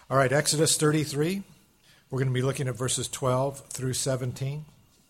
All right, Exodus 33. We're going to be looking at verses 12 through 17. It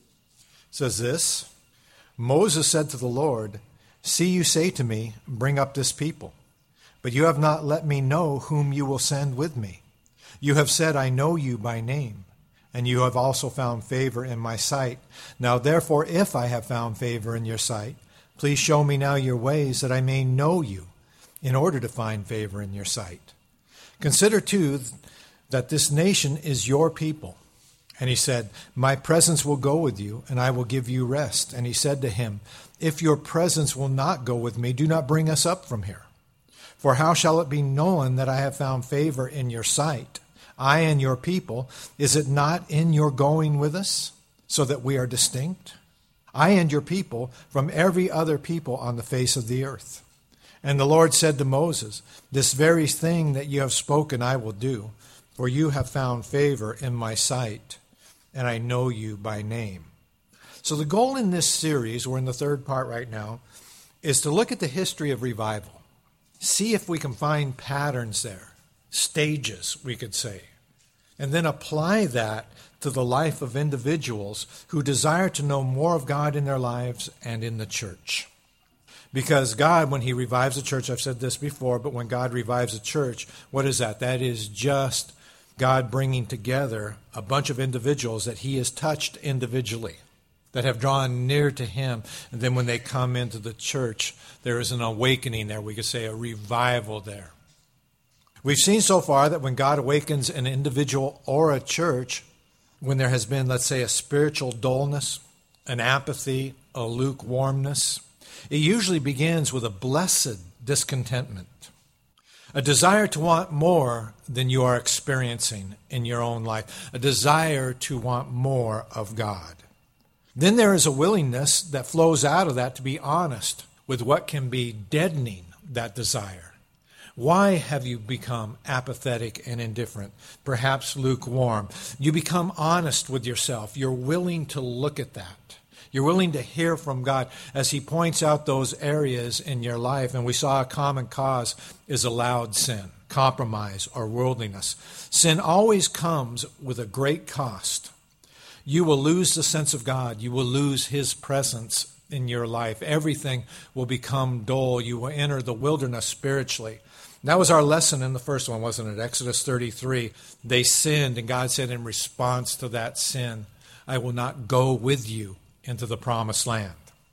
says this, Moses said to the Lord, "See, you say to me, bring up this people. But you have not let me know whom you will send with me. You have said, I know you by name, and you have also found favor in my sight. Now therefore, if I have found favor in your sight, please show me now your ways, that I may know you, in order to find favor in your sight. Consider too that this nation is your people." And he said, "My presence will go with you, and I will give you rest." And he said to him, "If your presence will not go with me, do not bring us up from here. For how shall it be known that I have found favor in your sight, I and your people? Is it not in your going with us, so that we are distinct, I and your people, from every other people on the face of the earth?" And the Lord said to Moses, "This very thing that you have spoken I will do, for you have found favor in my sight, and I know you by name." So the goal in this series, we're in the third part right now, is to look at the history of revival. See if we can find patterns there, stages, we could say, and then apply that to the life of individuals who desire to know more of God in their lives and in the church. Because God, when he revives a church, I've said this before, but when God revives a church, what is that? That is just God bringing together a bunch of individuals that he has touched individually, that have drawn near to him. And then when they come into the church, there is an awakening there. We could say a revival there. We've seen so far that when God awakens an individual or a church, when there has been, let's say, a spiritual dullness, an apathy, a lukewarmness, it usually begins with a blessed discontentment, a desire to want more than you are experiencing in your own life, a desire to want more of God. Then there is a willingness that flows out of that to be honest with what can be deadening that desire. Why have you become apathetic and indifferent, perhaps lukewarm? You become honest with yourself. You're willing to look at that. You're willing to hear from God as he points out those areas in your life. And we saw a common cause is allowed sin, compromise, or worldliness. Sin always comes with a great cost. You will lose the sense of God. You will lose his presence in your life. Everything will become dull. You will enter the wilderness spiritually. That was our lesson in the first one, wasn't it? Exodus 33. They sinned, and God said in response to that sin, "I will not go with you into the promised land."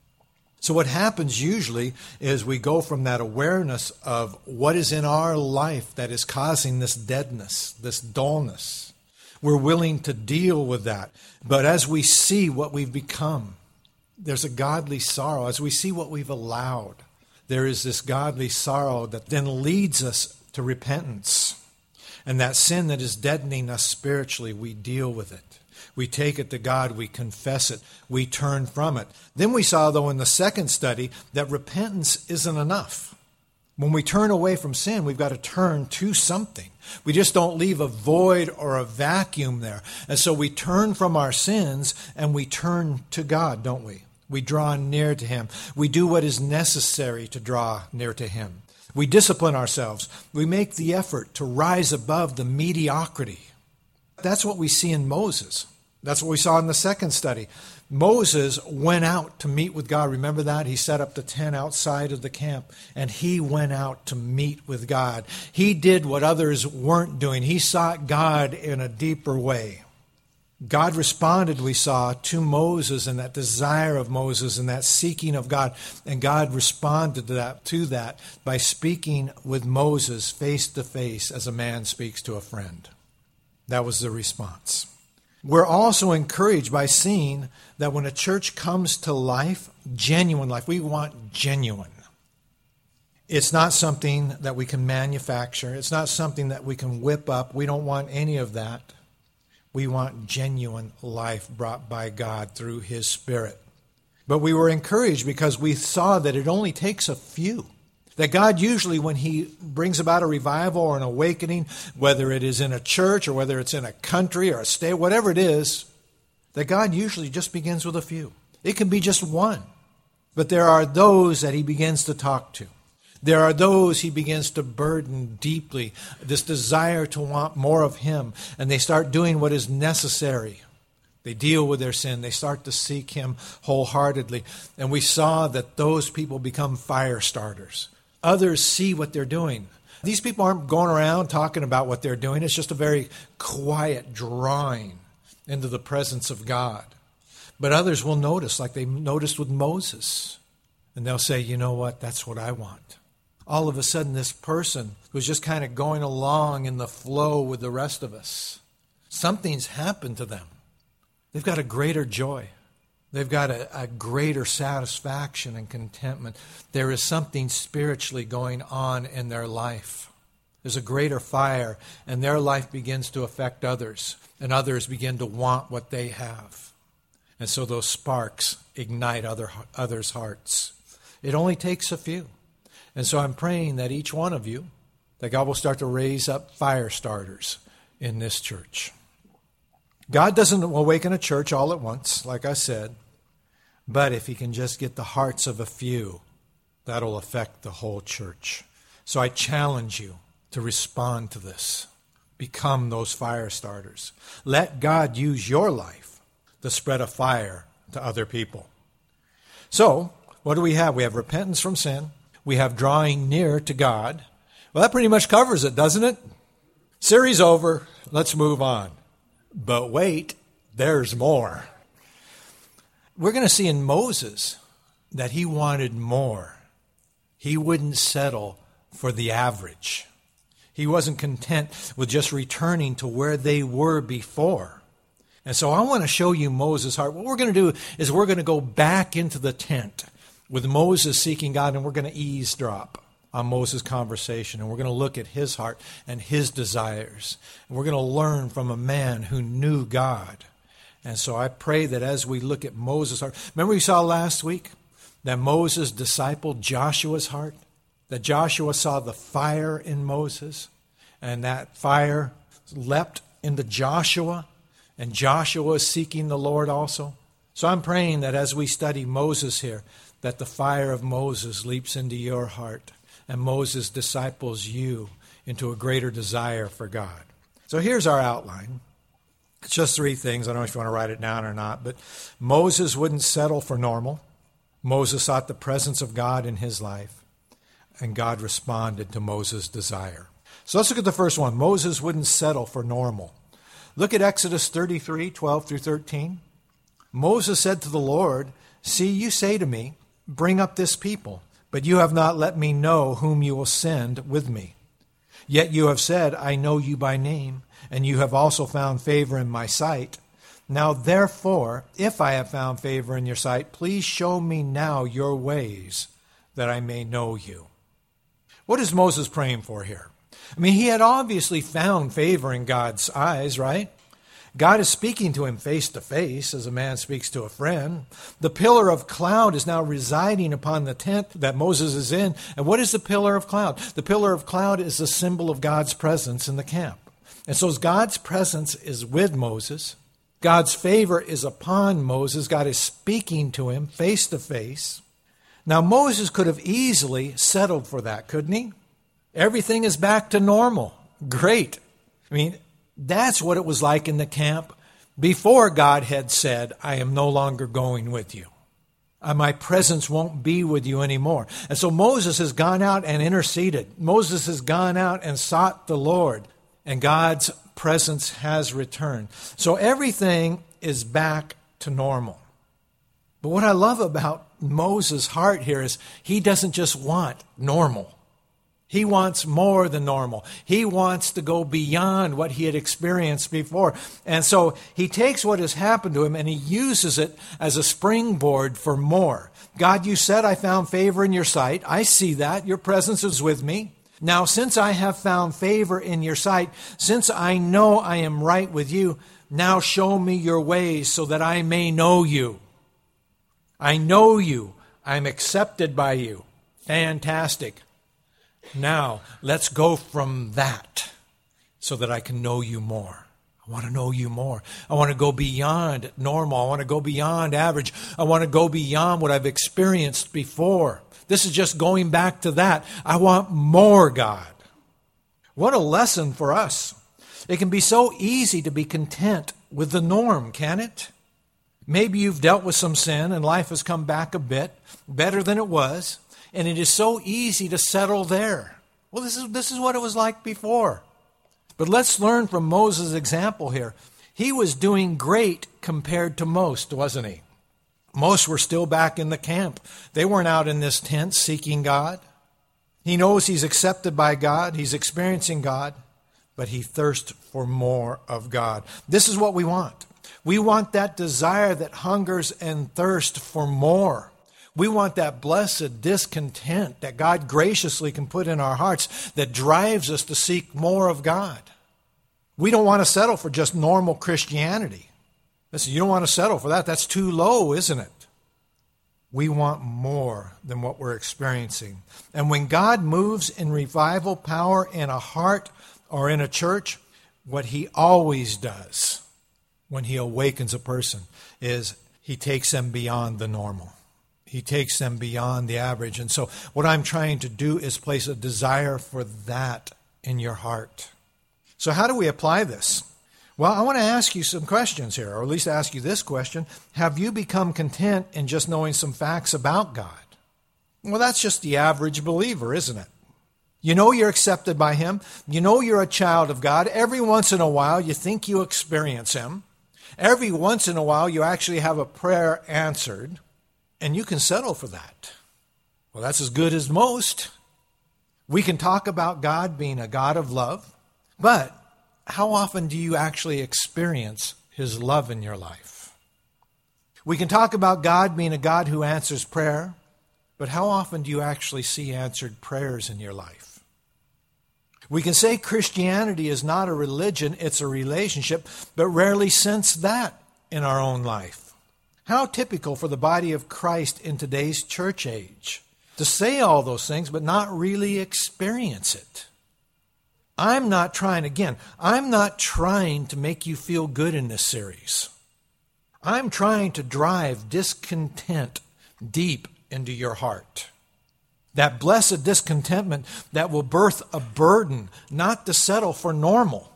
So what happens usually is we go from that awareness of what is in our life that is causing this deadness, this dullness. We're willing to deal with that. But as we see what we've become, there's a godly sorrow. As we see what we've allowed, there is this godly sorrow that then leads us to repentance. And that sin that is deadening us spiritually, we deal with it. We take it to God. We confess it. We turn from it. Then we saw, though, in the second study, that repentance isn't enough. When we turn away from sin, we've got to turn to something. We just don't leave a void or a vacuum there. And so we turn from our sins and we turn to God, don't we? We draw near to him. We do what is necessary to draw near to him. We discipline ourselves. We make the effort to rise above the mediocrity. That's what we see in Moses. That's what we saw in the second study. Moses went out to meet with God. Remember that? He set up the tent outside of the camp, and he went out to meet with God. He did what others weren't doing. He sought God in a deeper way. God responded, we saw, to Moses and that desire of Moses and that seeking of God. And God responded to that by speaking with Moses face to face as a man speaks to a friend. That was the response. We're also encouraged by seeing that when a church comes to life, genuine life, we want genuine. It's not something that we can manufacture. It's not something that we can whip up. We don't want any of that. We want genuine life brought by God through his Spirit. But we were encouraged because we saw that it only takes a few. That God usually, when he brings about a revival or an awakening, whether it is in a church or whether it's in a country or a state, whatever it is, that God usually just begins with a few. It can be just one. But there are those that he begins to talk to. There are those he begins to burden deeply, this desire to want more of him, and they start doing what is necessary. They deal with their sin. They start to seek him wholeheartedly. And we saw that those people become fire starters. Others see what they're doing. These people aren't going around talking about what they're doing. It's just a very quiet drawing into the presence of God. But others will notice, like they noticed with Moses. And they'll say, you know what, that's what I want. All of a sudden, this person who's just kind of going along in the flow with the rest of us, something's happened to them. They've got a greater joy. They've got a greater satisfaction and contentment. There is something spiritually going on in their life. There's a greater fire, and their life begins to affect others, and others begin to want what they have. And so those sparks ignite others' hearts. It only takes a few. And so I'm praying that each one of you, that God will start to raise up fire starters in this church. God doesn't awaken a church all at once, like I said, but if he can just get the hearts of a few, that'll affect the whole church. So I challenge you to respond to this. Become those fire starters. Let God use your life to spread a fire to other people. So, what do we have? We have repentance from sin. We have drawing near to God. Well, that pretty much covers it, doesn't it? Series over. Let's move on. But wait, there's more. We're going to see in Moses that he wanted more. He wouldn't settle for the average. He wasn't content with just returning to where they were before. And so I want to show you Moses' heart. What we're going to do is we're going to go back into the tent with Moses seeking God, and we're going to eavesdrop on Moses' conversation, and we're going to look at his heart and his desires. And we're going to learn from a man who knew God. And so I pray that as we look at Moses' heart, remember we saw last week that Moses discipled Joshua's heart? That Joshua saw the fire in Moses, and that fire leapt into Joshua, and Joshua is seeking the Lord also. So I'm praying that as we study Moses here, that the fire of Moses leaps into your heart, and Moses disciples you into a greater desire for God. So here's our outline. It's just three things. I don't know if you want to write it down or not, but Moses wouldn't settle for normal. Moses sought the presence of God in his life, and God responded to Moses' desire. So let's look at the first one. Moses wouldn't settle for normal. Look at Exodus 33, 12 through 13. Moses said to the Lord, "See, you say to me, bring up this people, but you have not let me know whom you will send with me. Yet you have said, I know you by name, and you have also found favor in my sight. Now therefore, if I have found favor in your sight, please show me now your ways, that I may know you." What is Moses praying for here? I mean, he had obviously found favor in God's eyes, right? God is speaking to him face to face as a man speaks to a friend. The pillar of cloud is now residing upon the tent that Moses is in. And what is the pillar of cloud? The pillar of cloud is a symbol of God's presence in the camp. And so as God's presence is with Moses, God's favor is upon Moses. God is speaking to him face to face. Now, Moses could have easily settled for that, couldn't he? Everything is back to normal. Great. I mean, that's what it was like in the camp before God had said, I am no longer going with you. My presence won't be with you anymore. And so Moses has gone out and interceded. Moses has gone out and sought the Lord, and God's presence has returned. So everything is back to normal. But what I love about Moses' heart here is he doesn't just want normal. He wants more than normal. He wants to go beyond what he had experienced before. And so he takes what has happened to him and he uses it as a springboard for more. God, you said I found favor in your sight. I see that. Your presence is with me. Now, since I have found favor in your sight, since I know I am right with you, now show me your ways so that I may know you. I know you. I'm accepted by you. Fantastic. Now, let's go from that so that I can know you more. I want to know you more. I want to go beyond normal. I want to go beyond average. I want to go beyond what I've experienced before. This is just going back to that. I want more, God. What a lesson for us. It can be so easy to be content with the norm, can it? Maybe you've dealt with some sin and life has come back a bit better than it was, and it is so easy to settle there. Well, this is what it was like before. But let's learn from Moses' example here. He was doing great compared to most, wasn't he? Most were still back in the camp. They weren't out in this tent seeking God. He knows he's accepted by God. He's experiencing God. But he thirsts for more of God. This is what we want. We want that desire that hungers and thirsts for more. We want that blessed discontent that God graciously can put in our hearts that drives us to seek more of God. We don't want to settle for just normal Christianity. Listen, you don't want to settle for that. That's too low, isn't it? We want more than what we're experiencing. And when God moves in revival power in a heart or in a church, what he always does when he awakens a person is he takes them beyond the normal. He takes them beyond the average. And so what I'm trying to do is place a desire for that in your heart. So how do we apply this? Well, I want to ask you some questions here, or at least ask you this question. Have you become content in just knowing some facts about God? Well, that's just the average believer, isn't it? You know you're accepted by him. You know you're a child of God. Every once in a while, you think you experience him. Every once in a while, you actually have a prayer answered, and you can settle for that. Well, that's as good as most. We can talk about God being a God of love, but how often do you actually experience his love in your life? We can talk about God being a God who answers prayer, but how often do you actually see answered prayers in your life? We can say Christianity is not a religion, it's a relationship, but rarely sense that in our own life. How typical for the body of Christ in today's church age to say all those things, but not really experience it. I'm not trying to make you feel good in this series. I'm trying to drive discontent deep into your heart. That blessed discontentment that will birth a burden not to settle for normal.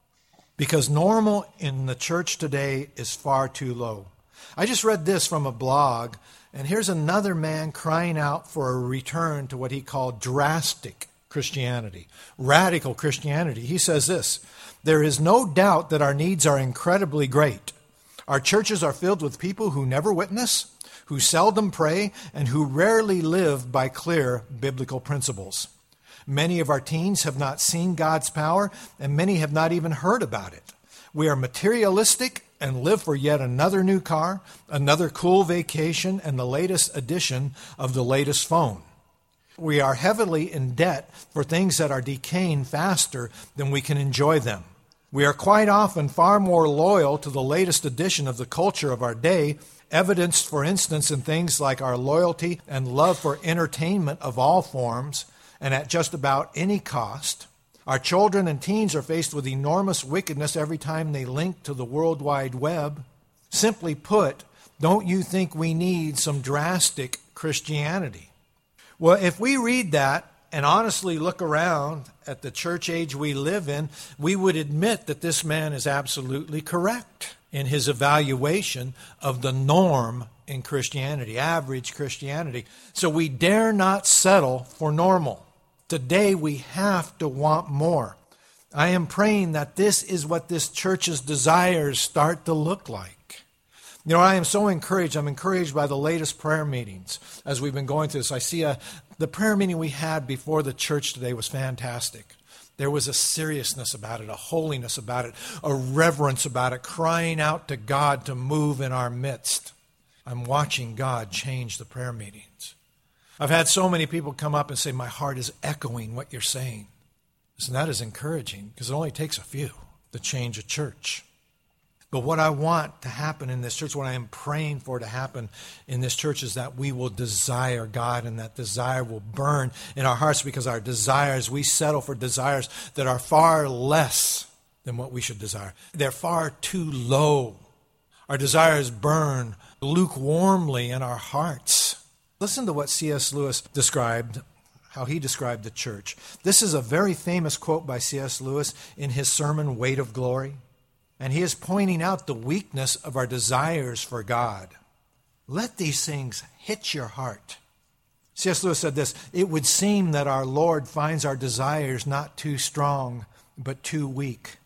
Because normal in the church today is far too low. I just read this from a blog, and here's another man crying out for a return to what he called drastic Christianity, radical Christianity. He says this: there is no doubt that our needs are incredibly great. Our churches are filled with people who never witness, who seldom pray, and who rarely live by clear biblical principles. Many of our teens have not seen God's power, and many have not even heard about it. We are materialistic and live for yet another new car, another cool vacation, and the latest edition of the latest phone. We are heavily in debt for things that are decaying faster than we can enjoy them. We are quite often far more loyal to the latest edition of the culture of our day, evidenced, for instance, in things like our loyalty and love for entertainment of all forms and at just about any cost. Our children and teens are faced with enormous wickedness every time they link to the World Wide Web. Simply put, don't you think we need some drastic Christianity? Well, if we read that and honestly look around at the church age we live in, we would admit that this man is absolutely correct in his evaluation of the norm in Christianity, average Christianity. So we dare not settle for normal. Today we have to want more. I am praying that this is what this church's desires start to look like. You know, I am so encouraged. I'm encouraged by the latest prayer meetings as we've been going through this. I see the prayer meeting we had before the church today was fantastic. There was a seriousness about it, a holiness about it, a reverence about it, crying out to God to move in our midst. I'm watching God change the prayer meetings. I've had so many people come up and say, my heart is echoing what you're saying. Listen, that is encouraging because it only takes a few to change a church. But what I want to happen in this church, what I am praying for to happen in this church is that we will desire God and that desire will burn in our hearts because our desires, we settle for desires that are far less than what we should desire. They're far too low. Our desires burn lukewarmly in our hearts. Listen to what C.S. Lewis described, how he described the church. This is a very famous quote by C.S. Lewis in his sermon, Weight of Glory. And he is pointing out the weakness of our desires for God. Let these things hit your heart. C.S. Lewis said this, "It would seem that our Lord finds our desires not too strong, but too weak.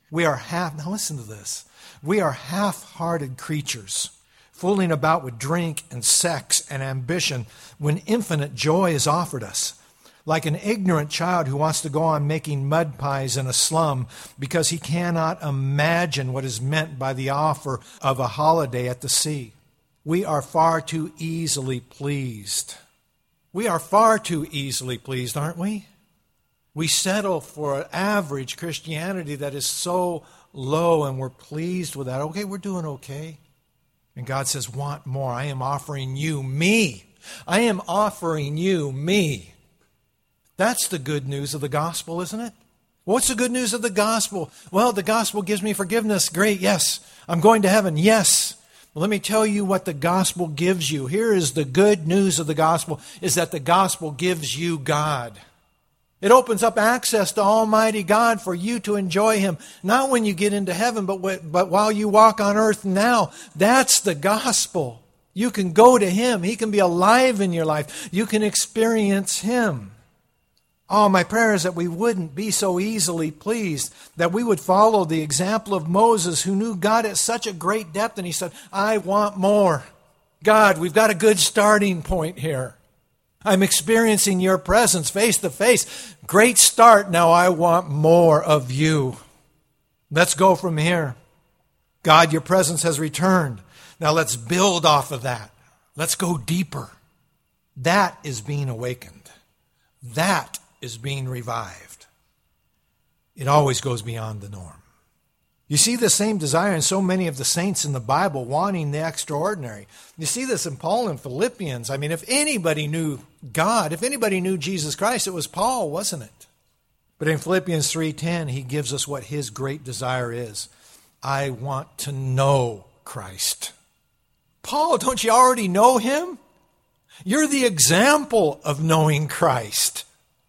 Now listen to this. We are half-hearted creatures, fooling about with drink and sex and ambition when infinite joy is offered us. Like an ignorant child who wants to go on making mud pies in a slum because he cannot imagine what is meant by the offer of a holiday at the sea. We are far too easily pleased." We are far too easily pleased, aren't we? We settle for an average Christianity that is so low, and we're pleased with that. Okay, we're doing okay. And God says, want more. I am offering you me. I am offering you me. That's the good news of the gospel, isn't it? What's the good news of the gospel? Well, the gospel gives me forgiveness. Great, yes. I'm going to heaven. Yes. Well, let me tell you what the gospel gives you. Here is the good news of the gospel, is that the gospel gives you God. It opens up access to Almighty God for you to enjoy Him, not when you get into heaven, but while you walk on earth now. That's the gospel. You can go to Him. He can be alive in your life. You can experience Him. Oh, my prayer is that we wouldn't be so easily pleased, that we would follow the example of Moses, who knew God at such a great depth, and he said, I want more. God, we've got a good starting point here. I'm experiencing your presence face to face. Great start. Now I want more of you. Let's go from here. God, your presence has returned. Now let's build off of that. Let's go deeper. That is being awakened. That is being revived. It always goes beyond the norm. You see the same desire in so many of the saints in the Bible, wanting the extraordinary. You see this in Paul in Philippians. I mean, if anybody knew God, if anybody knew Jesus Christ, it was Paul, wasn't it? But in Philippians 3:10, he gives us what his great desire is. I want to know Christ. Paul, don't you already know Him? You're the example of knowing Christ.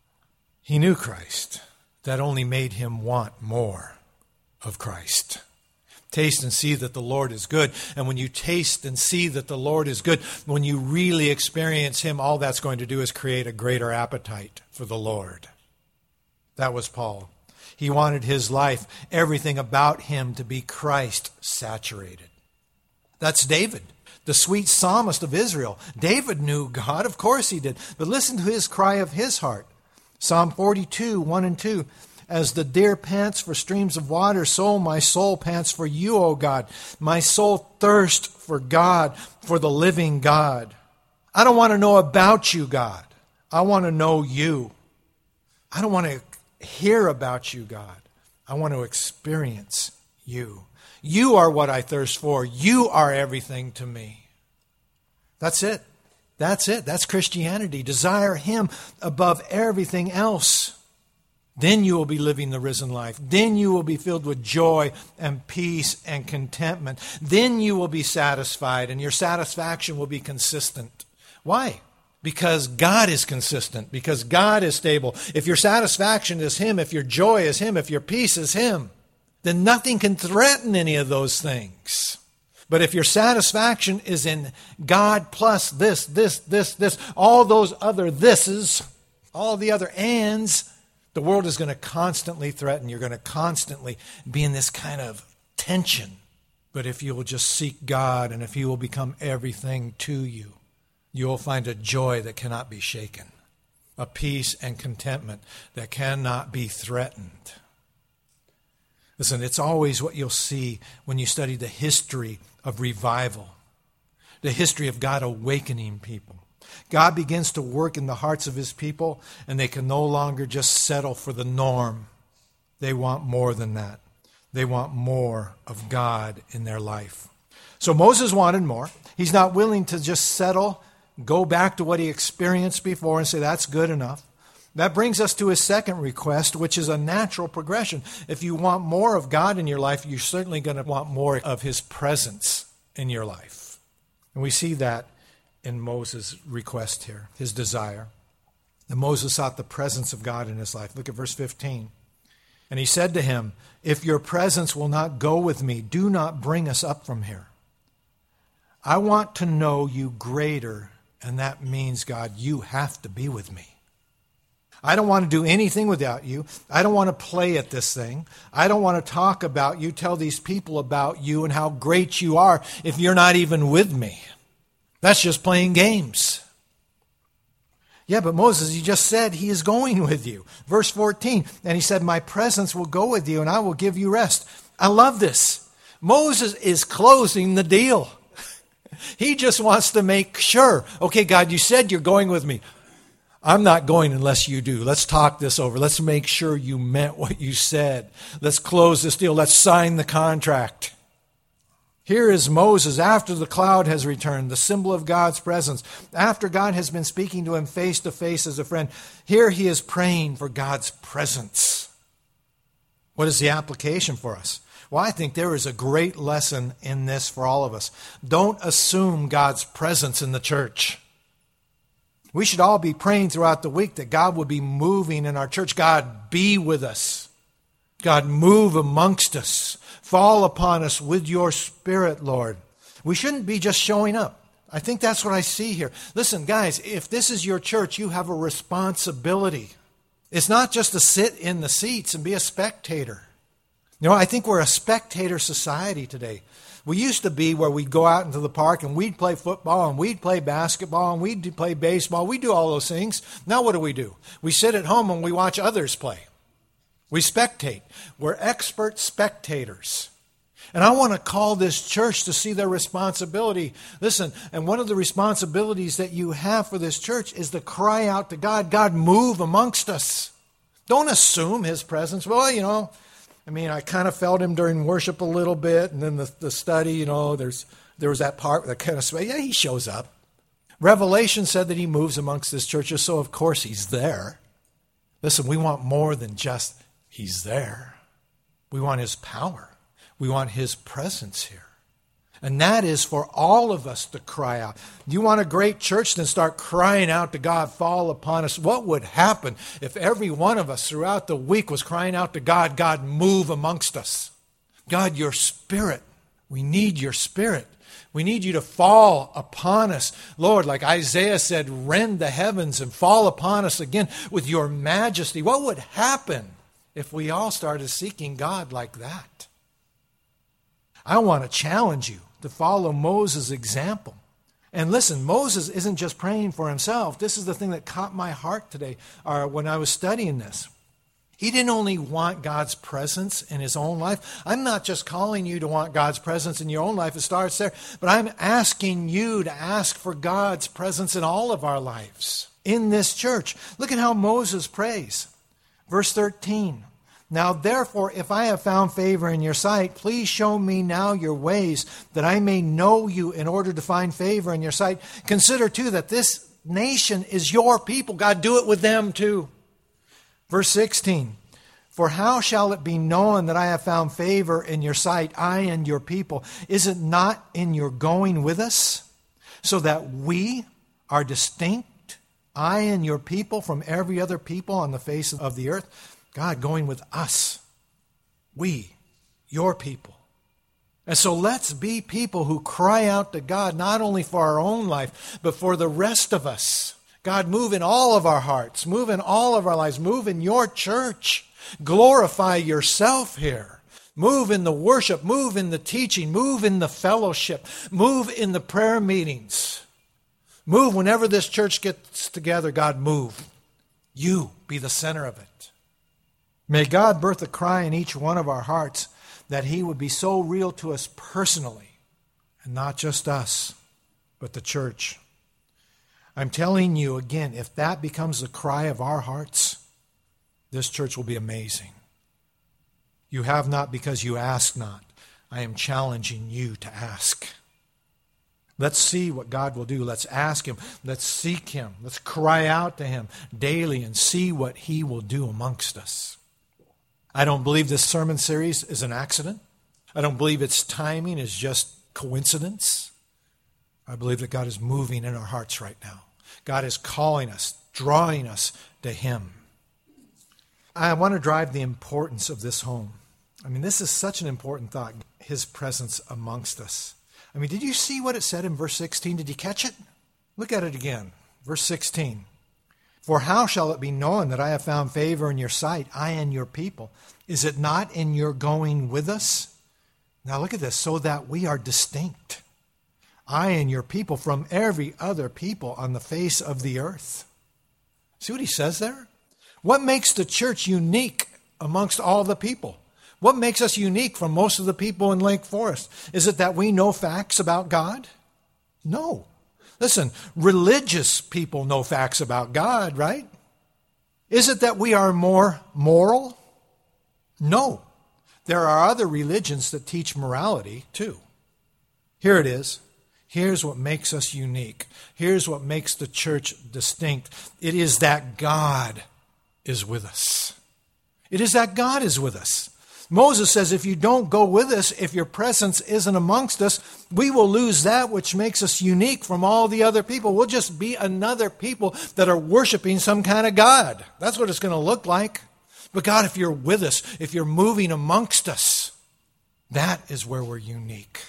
He knew Christ. That only made him want more of Christ. Taste and see that the Lord is good. And when you taste and see that the Lord is good, when you really experience Him, all that's going to do is create a greater appetite for the Lord. That was Paul. He wanted his life, everything about him, to be Christ saturated. That's David, the sweet psalmist of Israel. David knew God, of course he did. But listen to his cry of his heart. Psalm 42, 1 and 2. As the deer pants for streams of water, so my soul pants for you, O God. My soul thirsts for God, for the living God. I don't want to know about you, God. I want to know you. I don't want to hear about you, God. I want to experience you. You are what I thirst for. You are everything to me. That's it. That's it. That's Christianity. Desire Him above everything else. Then you will be living the risen life. Then you will be filled with joy and peace and contentment. Then you will be satisfied, and your satisfaction will be consistent. Why? Because God is consistent. Because God is stable. If your satisfaction is Him, if your joy is Him, if your peace is Him, then nothing can threaten any of those things. But if your satisfaction is in God plus this, all those other thises, all the other ands, the world is going to constantly threaten. You're going to constantly be in this kind of tension. But if you will just seek God, and if He will become everything to you, you will find a joy that cannot be shaken, a peace and contentment that cannot be threatened. Listen, it's always what you'll see when you study the history of revival, the history of God awakening people. God begins to work in the hearts of His people, and they can no longer just settle for the norm. They want more than that. They want more of God in their life. So Moses wanted more. He's not willing to just settle, go back to what he experienced before and say, that's good enough. That brings us to his second request, which is a natural progression. If you want more of God in your life, you're certainly going to want more of his presence in your life. And we see that in Moses' request here, his desire. And Moses sought the presence of God in his life. Look at verse 15. And he said to him, if your presence will not go with me, do not bring us up from here. I want to know you greater, and that means, God, you have to be with me. I don't want to do anything without you. I don't want to play at this thing. I don't want to talk about you, tell these people about you and how great you are if you're not even with me. That's just playing games. Yeah, but Moses, he just said he is going with you. Verse 14, and he said, my presence will go with you and I will give you rest. I love this. Moses is closing the deal. He just wants to make sure, okay, God, you said you're going with me. I'm not going unless you do. Let's talk this over. Let's make sure you meant what you said. Let's close this deal. Let's sign the contract. Here is Moses after the cloud has returned, the symbol of God's presence. After God has been speaking to him face to face as a friend, here he is praying for God's presence. What is the application for us? Well, I think there is a great lesson in this for all of us. Don't assume God's presence in the church. We should all be praying throughout the week that God would be moving in our church. God, be with us. God, move amongst us. Fall upon us with your Spirit, Lord. We shouldn't be just showing up. I think that's what I see here. Listen, guys, if this is your church, you have a responsibility. It's not just to sit in the seats and be a spectator. You know, I think we're a spectator society today. We used to be where we'd go out into the park and we'd play football and we'd play basketball and we'd play baseball. We'd do all those things. Now what do? We sit at home and we watch others play. We spectate. We're expert spectators. And I want to call this church to see their responsibility. Listen, and one of the responsibilities that you have for this church is to cry out to God, God, move amongst us. Don't assume his presence. Well, you know, I kind of felt him during worship a little bit, and then the study, you know, there was that part that kind of, yeah, he shows up. Revelation said that he moves amongst this church, so of course he's there. Listen, we want more than just he's there. We want his power. We want his presence here. And that is for all of us to cry out. You want a great church? Then start crying out to God, fall upon us. What would happen if every one of us throughout the week was crying out to God, God, move amongst us. God, your Spirit. We need your Spirit. We need you to fall upon us. Lord, like Isaiah said, rend the heavens and fall upon us again with your majesty. What would happen if we all started seeking God like that? I want to challenge you to follow Moses' example. And listen, Moses isn't just praying for himself. This is the thing that caught my heart today when I was studying this. He didn't only want God's presence in his own life. I'm not just calling you to want God's presence in your own life. It starts there. But I'm asking you to ask for God's presence in all of our lives in this church. Look at how Moses prays. Verse 13. Now, therefore, if I have found favor in your sight, please show me now your ways, that I may know you in order to find favor in your sight. Consider, too, that this nation is your people. God, do it with them, too. Verse 16, for how shall it be known that I have found favor in your sight, I and your people? Is it not in your going with us, so that we are distinct, I and your people, from every other people on the face of the earth? God going with us, we, your people. And so let's be people who cry out to God, not only for our own life, but for the rest of us. God, move in all of our hearts, move in all of our lives, move in your church. Glorify yourself here. Move in the worship, move in the teaching, move in the fellowship, move in the prayer meetings. Move whenever this church gets together, God, move. You be the center of it. May God birth a cry in each one of our hearts that he would be so real to us personally, and not just us, but the church. I'm telling you again, if that becomes the cry of our hearts, this church will be amazing. You have not because you ask not. I am challenging you to ask. Let's see what God will do. Let's ask Him. Let's seek Him. Let's cry out to Him daily and see what He will do amongst us. I don't believe this sermon series is an accident. I don't believe its timing is just coincidence. I believe that God is moving in our hearts right now. God is calling us, drawing us to Him. I want to drive the importance of this home. I mean, this is such an important thought, His presence amongst us. I mean, did you see what it said in verse 16? Did you catch it? Look at it again. Verse 16. For how shall it be known that I have found favor in your sight, I and your people? Is it not in your going with us? Now look at this. So that we are distinct, I and your people, from every other people on the face of the earth. See what he says there? What makes the church unique amongst all the people? What makes us unique from most of the people in Lake Forest? Is it that we know facts about God? No. Listen, religious people know facts about God, right? Is it that we are more moral? No. There are other religions that teach morality too. Here it is. Here's what makes us unique. Here's what makes the church distinct. It is that God is with us. It is that God is with us. Moses says, if you don't go with us, if your presence isn't amongst us, we will lose that which makes us unique from all the other people. We'll just be another people that are worshiping some kind of God. That's what it's going to look like. But God, if you're with us, if you're moving amongst us, that is where we're unique.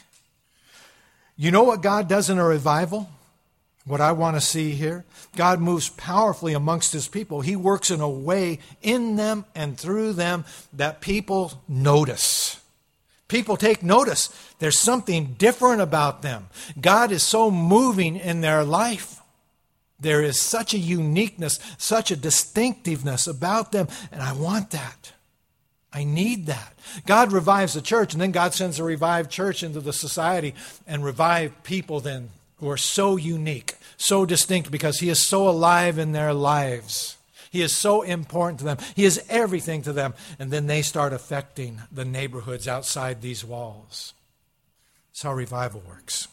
You know what God does in a revival? What I want to see here? God moves powerfully amongst His people. He works in a way in them and through them that people notice. People take notice. There's something different about them. God is so moving in their life. There is such a uniqueness, such a distinctiveness about them, and I want that. I need that. God revives the church, and then God sends a revived church into the society and revive people then who are so unique, so distinct, because He is so alive in their lives. He is so important to them. He is everything to them. And then they start affecting the neighborhoods outside these walls. That's how revival works.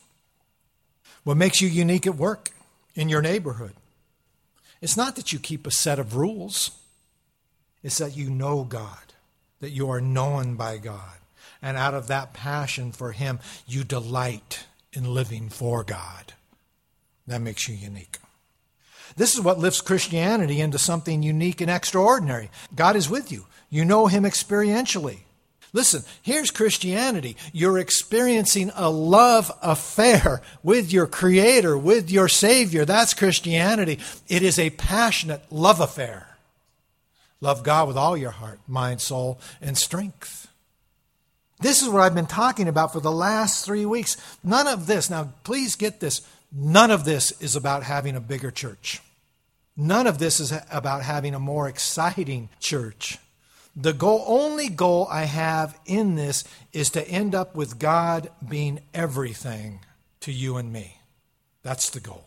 What makes you unique at work, in your neighborhood? It's not that you keep a set of rules. It's that you know God, that you are known by God. And out of that passion for Him, you delight in living for God. That makes you unique. This is what lifts Christianity into something unique and extraordinary. God is with you. You know Him experientially. Listen, here's Christianity. You're experiencing a love affair with your Creator, with your Savior. That's Christianity. It is a passionate love affair. Love God with all your heart, mind, soul, and strength. This is what I've been talking about for the last 3 weeks. None of this, now please get this, none of this is about having a bigger church. None of this is about having a more exciting church. The only goal I have in this is to end up with God being everything to you and me. That's the goal.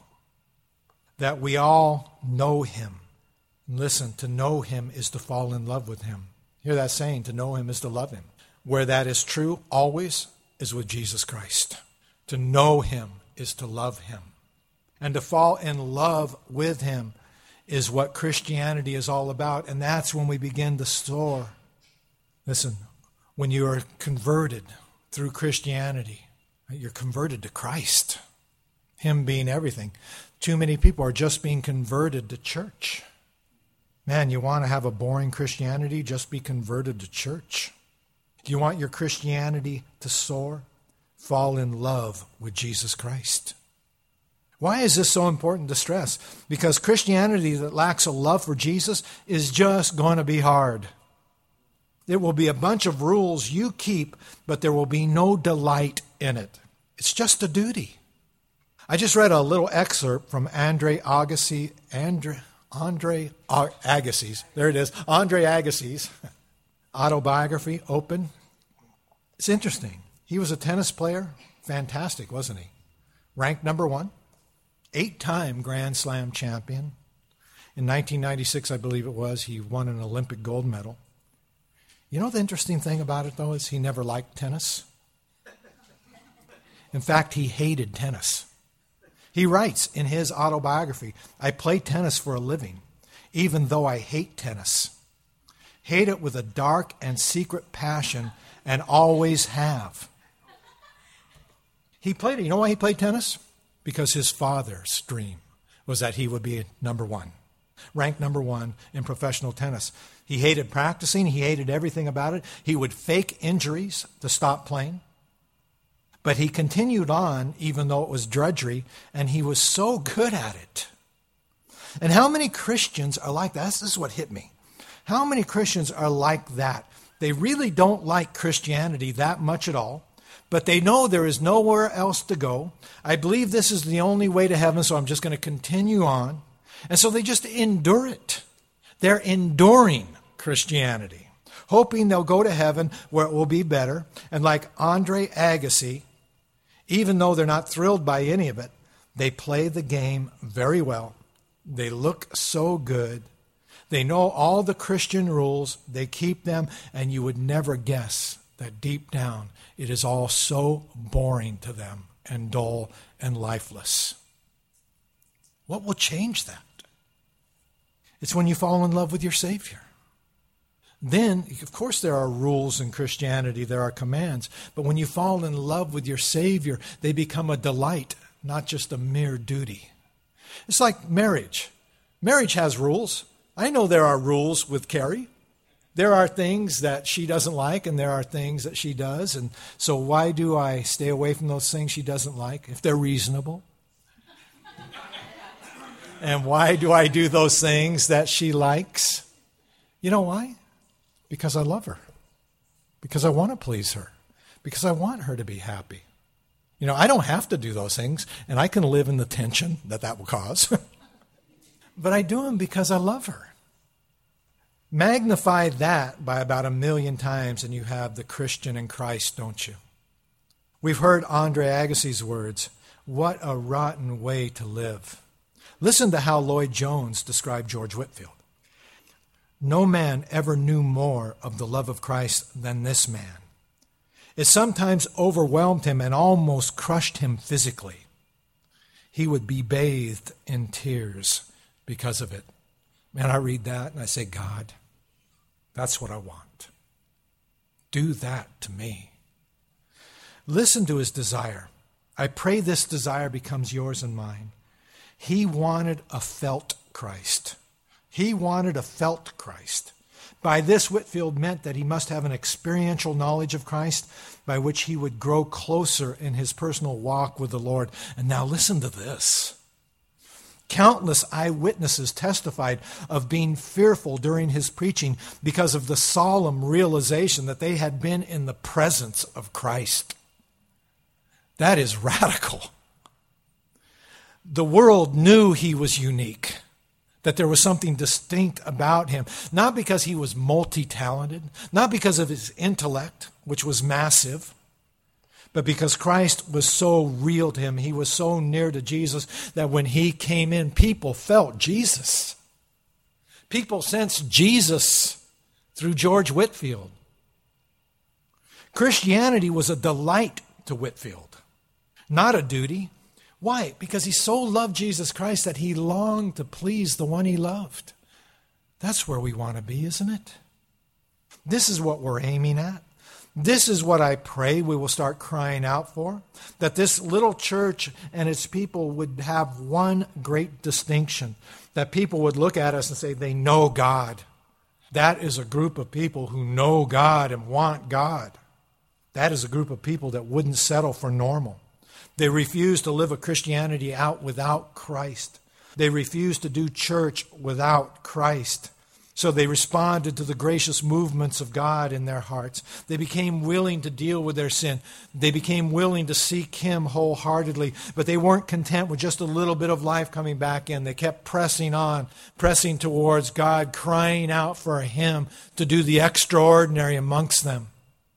That we all know Him. Listen, to know Him is to fall in love with Him. Hear that saying, to know Him is to love Him. Where that is true always is with Jesus Christ. To know Him is to love Him. And to fall in love with Him is what Christianity is all about. And that's when we begin to soar. Listen, when you are converted through Christianity, you're converted to Christ. Him being everything. Too many people are just being converted to church. Man, you want to have a boring Christianity? Just be converted to church. Do you want your Christianity to soar? Fall in love with Jesus Christ. Why is this so important to stress? Because Christianity that lacks a love for Jesus is just going to be hard. There will be a bunch of rules you keep, but there will be no delight in it. It's just a duty. I just read a little excerpt from Andre Agassiz. There it is. Andre Agassiz. Autobiography, open. It's interesting. He was a tennis player. Fantastic, wasn't he? Ranked number 1. 8-time Grand Slam champion. In 1996, I believe it was, he won an Olympic gold medal. You know the interesting thing about it, though, is he never liked tennis. In fact, he hated tennis. He writes in his autobiography, I play tennis for a living, even though I hate tennis. Hate it with a dark and secret passion and always have. He played it. You know why he played tennis? Because his father's dream was that he would be number one, ranked number one in professional tennis. He hated practicing. He hated everything about it. He would fake injuries to stop playing. But he continued on even though it was drudgery, and he was so good at it. And how many Christians are like that? This is what hit me. How many Christians are like that? They really don't like Christianity that much at all, but they know there is nowhere else to go. I believe this is the only way to heaven, so I'm just going to continue on. And so they just endure it. They're enduring Christianity, hoping they'll go to heaven where it will be better. And like Andre Agassi, even though they're not thrilled by any of it, they play the game very well. They look so good. They know all the Christian rules. They keep them, and you would never guess that deep down it is all so boring to them and dull and lifeless. What will change that? It's when you fall in love with your Savior. Then, of course, there are rules in Christianity, there are commands, but when you fall in love with your Savior, they become a delight, not just a mere duty. It's like marriage. Marriage has rules. I know there are rules with Carrie. There are things that she doesn't like, and there are things that she does, and so why do I stay away from those things she doesn't like if they're reasonable? And why do I do those things that she likes? You know why? Because I love her. Because I want to please her. Because I want her to be happy. You know, I don't have to do those things, and I can live in the tension that will cause. But I do them because I love her. Magnify that by about 1,000,000 times, and you have the Christian in Christ, don't you? We've heard Andre Agassi's words, what a rotten way to live. Listen to how Lloyd Jones described George Whitefield. No man ever knew more of the love of Christ than this man. It sometimes overwhelmed him and almost crushed him physically. He would be bathed in tears because of it. And I read that and I say, God, that's what I want. Do that to me. Listen to his desire. I pray this desire becomes yours and mine. He wanted a felt Christ. He wanted a felt Christ. By this, Whitefield meant that he must have an experiential knowledge of Christ by which he would grow closer in his personal walk with the Lord. And now listen to this. Countless eyewitnesses testified of being fearful during his preaching because of the solemn realization that they had been in the presence of Christ. That is radical. The world knew he was unique, that there was something distinct about him, not because he was multi-talented, not because of his intellect, which was massive, but because Christ was so real to him. He was so near to Jesus that when he came in, people felt Jesus. People sensed Jesus through George Whitefield. Christianity was a delight to Whitefield, not a duty. Why? Because he so loved Jesus Christ that he longed to please the one he loved. That's where we want to be, isn't it? This is what we're aiming at. This is what I pray we will start crying out for, that this little church and its people would have one great distinction, that people would look at us and say they know God. That is a group of people who know God and want God. That is a group of people that wouldn't settle for normal. They refuse to live a Christianity out without Christ. They refuse to do church without Christ. So they responded to the gracious movements of God in their hearts. They became willing to deal with their sin. They became willing to seek Him wholeheartedly. But they weren't content with just a little bit of life coming back in. They kept pressing on, pressing towards God, crying out for Him to do the extraordinary amongst them.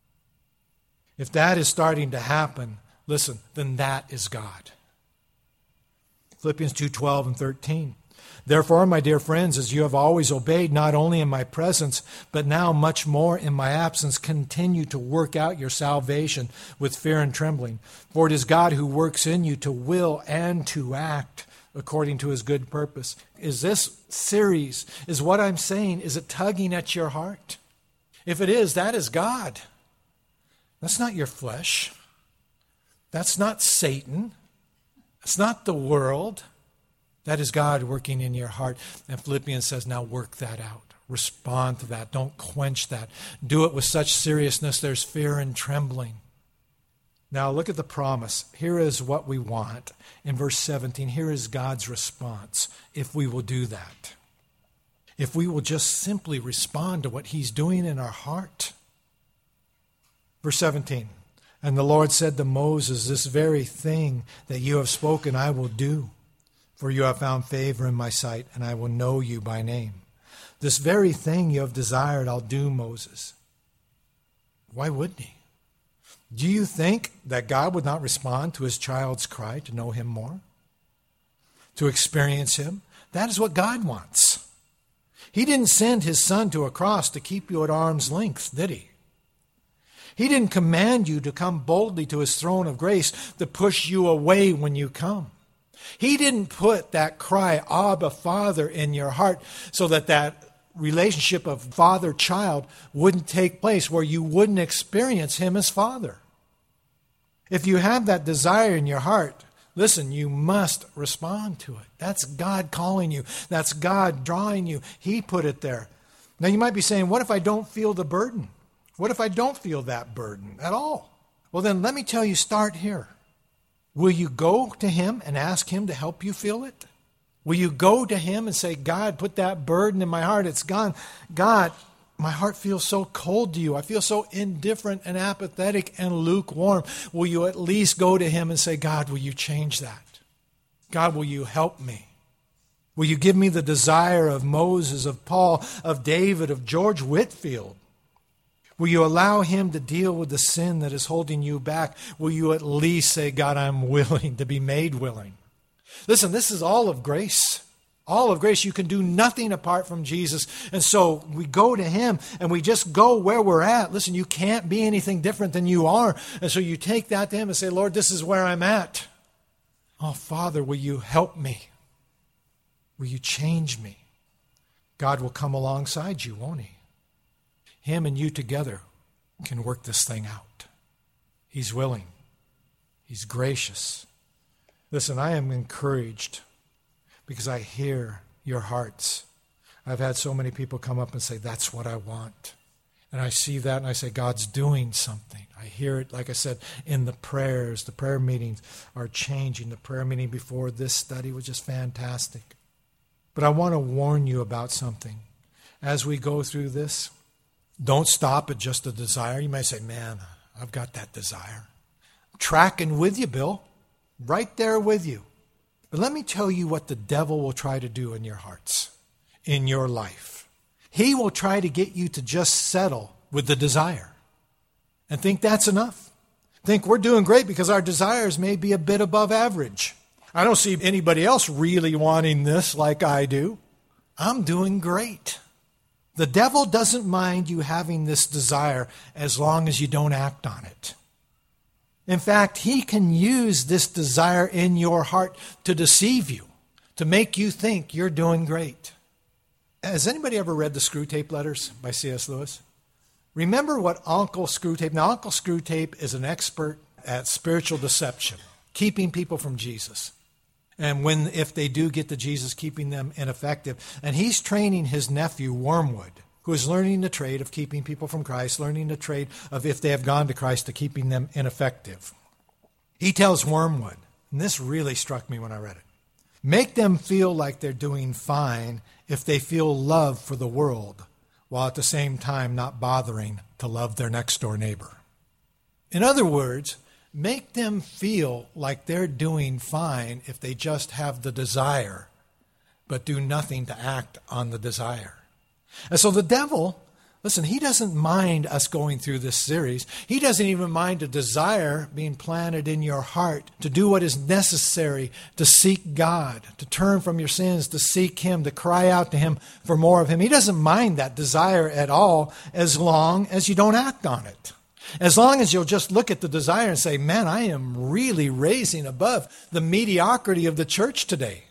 If that is starting to happen, listen, then that is God. Philippians 2:12 and 13. Therefore, my dear friends, as you have always obeyed, not only in my presence, but now much more in my absence, continue to work out your salvation with fear and trembling. For it is God who works in you to will and to act according to his good purpose. Is this series, is what I'm saying, is it tugging at your heart? If it is, that is God. That's not your flesh. That's not Satan. That's not the world. That is God working in your heart. And Philippians says, now work that out. Respond to that. Don't quench that. Do it with such seriousness, there's fear and trembling. Now look at the promise. Here is what we want. In verse 17, here is God's response if we will do that. If we will just simply respond to what he's doing in our heart. Verse 17, and the Lord said to Moses, this very thing that you have spoken I will do. For you have found favor in my sight, and I will know you by name. This very thing you have desired I'll do, Moses. Why wouldn't he? Do you think that God would not respond to his child's cry to know him more? To experience him? That is what God wants. He didn't send his son to a cross to keep you at arm's length, did he? He didn't command you to come boldly to his throne of grace to push you away when you come. He didn't put that cry, Abba, Father, in your heart so that relationship of father-child wouldn't take place, where you wouldn't experience him as Father. If you have that desire in your heart, listen, you must respond to it. That's God calling you. That's God drawing you. He put it there. Now you might be saying, what if I don't feel the burden? What if I don't feel that burden at all? Well, then let me tell you, start here. Will you go to him and ask him to help you feel it? Will you go to him and say, God, put that burden in my heart. It's gone. God, my heart feels so cold to you. I feel so indifferent and apathetic and lukewarm. Will you at least go to him and say, God, will you change that? God, will you help me? Will you give me the desire of Moses, of Paul, of David, of George Whitefield? Will you allow him to deal with the sin that is holding you back? Will you at least say, God, I'm willing to be made willing? Listen, this is all of grace. All of grace. You can do nothing apart from Jesus. And so we go to him and we just go where we're at. Listen, you can't be anything different than you are. And so you take that to him and say, Lord, this is where I'm at. Oh, Father, will you help me? Will you change me? God will come alongside you, won't he? Him and you together can work this thing out. He's willing. He's gracious. Listen, I am encouraged because I hear your hearts. I've had so many people come up and say, that's what I want. And I see that and I say, God's doing something. I hear it, like I said, in the prayers. The prayer meetings are changing. The prayer meeting before this study was just fantastic. But I want to warn you about something. As we go through this, don't stop at just a desire. You may say, man, I've got that desire. I'm tracking with you, Bill. Right there with you. But let me tell you what the devil will try to do in your hearts, in your life. He will try to get you to just settle with the desire and think that's enough. Think we're doing great because our desires may be a bit above average. I don't see anybody else really wanting this like I do. I'm doing great. The devil doesn't mind you having this desire as long as you don't act on it. In fact, he can use this desire in your heart to deceive you, to make you think you're doing great. Has anybody ever read the Screwtape Letters by C.S. Lewis? Remember what Uncle Screwtape... Now, Uncle Screwtape is an expert at spiritual deception, keeping people from Jesus. And if they do get to Jesus, keeping them ineffective. And he's training his nephew, Wormwood, who is learning the trade of keeping people from Christ, learning the trade of, if they have gone to Christ, to keeping them ineffective. He tells Wormwood, and this really struck me when I read it, make them feel like they're doing fine if they feel love for the world, while at the same time not bothering to love their next door neighbor. In other words, make them feel like they're doing fine if they just have the desire, but do nothing to act on the desire. And so the devil Listen, he doesn't mind us going through this series. He doesn't even mind a desire being planted in your heart to do what is necessary to seek God, to turn from your sins, to seek Him, to cry out to Him for more of Him. He doesn't mind that desire at all as long as you don't act on it. As long as you'll just look at the desire and say, man, I am really raising above the mediocrity of the church today.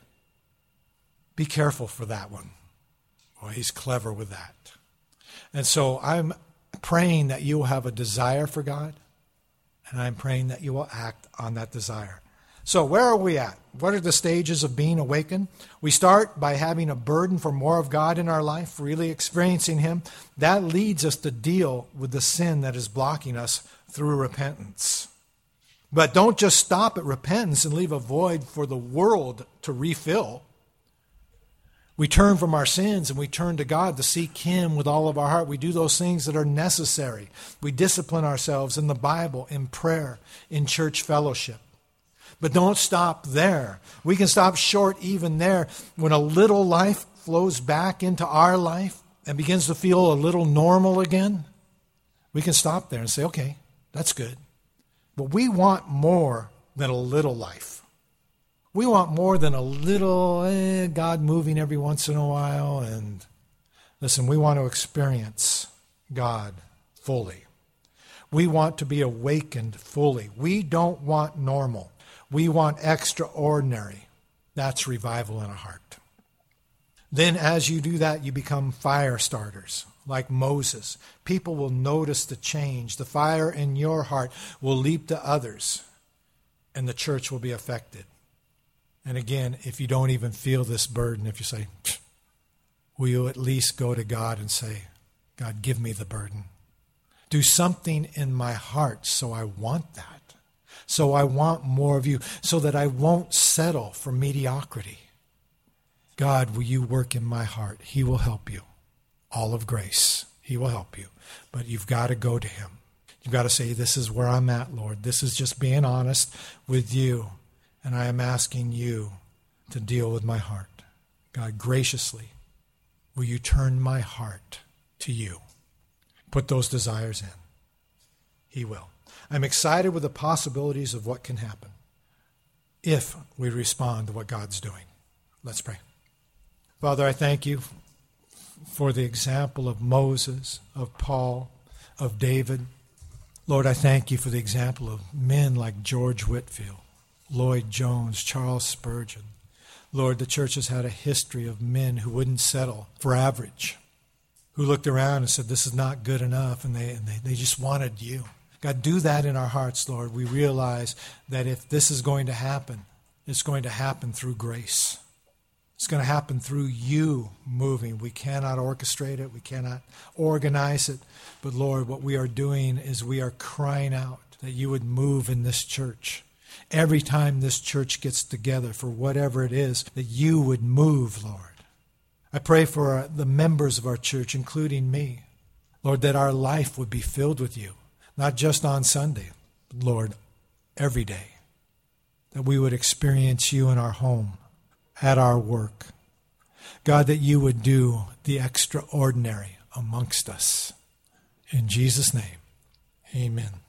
Be careful for that one. Well, he's clever with that. And so I'm praying that you will have a desire for God, and I'm praying that you will act on that desire. So where are we at? What are the stages of being awakened? We start by having a burden for more of God in our life, really experiencing Him. That leads us to deal with the sin that is blocking us through repentance. But don't just stop at repentance and leave a void for the world to refill. We turn from our sins and we turn to God to seek Him with all of our heart. We do those things that are necessary. We discipline ourselves in the Bible, in prayer, in church fellowship. But don't stop there. We can stop short even there. When a little life flows back into our life and begins to feel a little normal again, we can stop there and say, okay, that's good. But we want more than a little life. We want more than a little God moving every once in a while. And listen, we want to experience God fully. We want to be awakened fully. We don't want normal. We want extraordinary. That's revival in a heart. Then as you do that, you become fire starters, like Moses. People will notice the change. The fire in your heart will leap to others, and the church will be affected. And again, if you don't even feel this burden, if you say, will you at least go to God and say, God, give me the burden. Do something in my heart so I want that. So I want more of you, so that I won't settle for mediocrity. God, will you work in my heart? He will help you. All of grace, He will help you. But you've got to go to Him. You've got to say, this is where I'm at, Lord. This is just being honest with you. And I am asking you to deal with my heart. God, graciously, will you turn my heart to you? Put those desires in. He will. I'm excited with the possibilities of what can happen if we respond to what God's doing. Let's pray. Father, I thank you for the example of Moses, of Paul, of David. Lord, I thank you for the example of men like George Whitefield, Lloyd Jones, Charles Spurgeon. Lord, the church has had a history of men who wouldn't settle for average, who looked around and said, this is not good enough, and they just wanted you. God, do that in our hearts, Lord. We realize that if this is going to happen, it's going to happen through grace. It's going to happen through you moving. We cannot orchestrate it. We cannot organize it. But Lord, what we are doing is we are crying out that you would move in this church. Every time this church gets together for whatever it is, that you would move, Lord. I pray for the members of our church, including me, Lord, that our life would be filled with you, not just on Sunday, but Lord, every day, that we would experience you in our home, at our work. God, that you would do the extraordinary amongst us. In Jesus' name, amen.